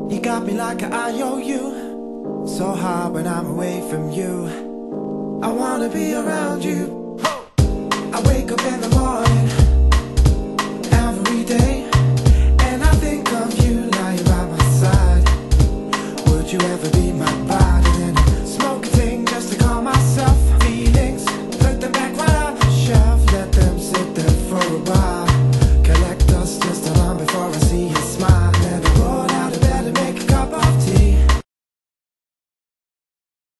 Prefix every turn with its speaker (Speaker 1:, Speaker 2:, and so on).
Speaker 1: You got me like an IOU, so hard when I'm away from you. I wanna be around you. I wake up in the morning every day, and I think of you lying by my side. Would you ever be my bride? And then smoke a thing just to calm myself. Feelings, put them back right on the shelf, let them sit there for a while.